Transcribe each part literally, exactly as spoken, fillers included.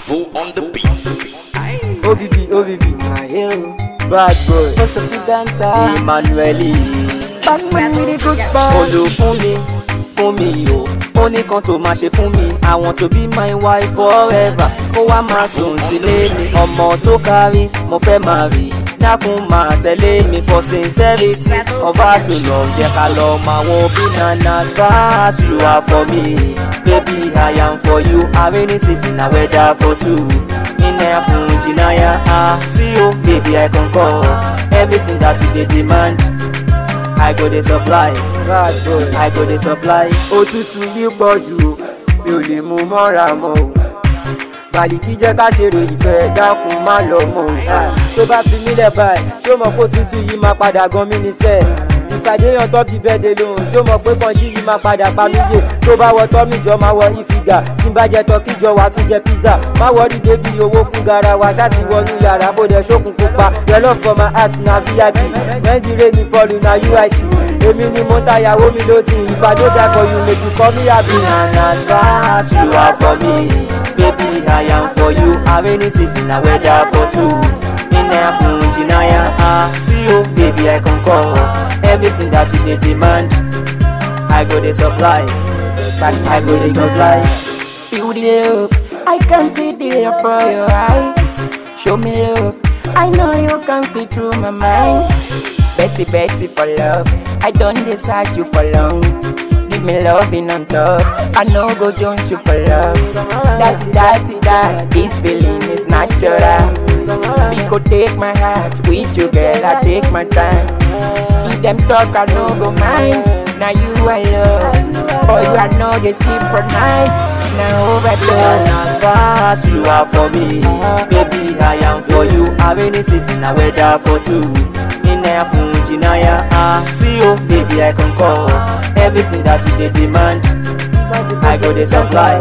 Avo on the beat. O B B, O B B, bad boy. What's up, Danta? Emmanuel. Pass me the good boy. Olo fún mi, fún mi o. Ó ní kan tó máa ṣe fún mi. I want to be my wife forever. Kó wá máa sùn sílé mi. Ọmọ tó kárí, mo fẹ́ máa rí. Dákun máa tẹ̀lé mi for sincerity. Ọba tó lọ jẹ́ ká lọ máa wo bananas fast. You are for me, baby I am for you. I rainy season na weather for two. Inaya fún Jinaya, ah, see you, baby I concur. Everything that you dey demand, I go dey supply. Bad boy, I go dey supply. Òtútù yìí pọ̀ jù, mi ò lè mú mọ́ra mọ́ o. Bàlìkì jẹ́ ká ṣeré ìfẹ́, dákun má lọ mọ́ o. Tó bá fi mí lẹ̀ báyìí, ṣó mọ̀ pé òtútù yìí máa padà gan mí níṣẹ́. Ìfàdéyàn tó bí bẹ́ẹ̀ dé lóhùn, ṣó mọ̀ pé kànjí yìí máa padà pa mí yé. Tó bá wọ tọ́ mi jọ máa wọ ìfìgà, tí n bá jẹ tọ́kì jọ wá tún jẹ pizza. Má wọrí débi owó kún garawa, ṣáàtì wọnú yàrá bó dẹ̀ ṣókun pupa. Your love for my heart na V I P, when the rain fall na U I C. Èmi ni mo ń tayàwó mi lódì, if I no die for you make you call me happy. Bananas fast, you are for me, baby I am for you. I rainy season na weather for two. Inaya fún Jinaya, ah, see you, baby I concur. Everything that you dey demand, I go dey supply. I go dey supply. Feel the love, I can see the love for your eye. Show me love, I know you can see through my mind. Betty, Betty for love, I don't decide you for long. Give me loving on top, I know go Jones you for love. That, that, that, this feeling is natural. We could take my heart with you, girl, I take my time. If them talk, I know go mind. Now you I love, for you I know they sleep for night. Now Bananas overdose. fast, you are for me, baby I am for you. I rainy season na weather for two. Inaya fún Jinaya, ah, see you, baby I concur. Everything that you dey demand, I go dey supply.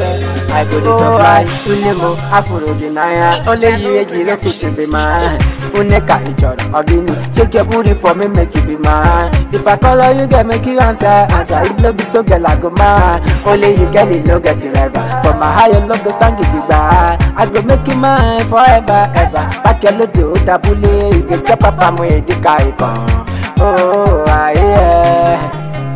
I go dey supply. Unemo afuro Jinaya, only you age no fit to be mine. Uneka ichoro ogini, shake your booty for me, make you be mine. If I call you, you get make you answer, answer. If no be so, girl I go mine. Only you get it, no get it ever. For my higher love, go stand it by. I go make you mine forever, ever. Back your load, tabule, you get your papa mo di kaikon. Oh, ah yeah.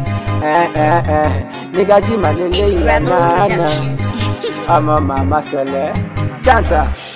Eh eh eh. Nigga Jima lele yana. I'm a mama sele. Danta.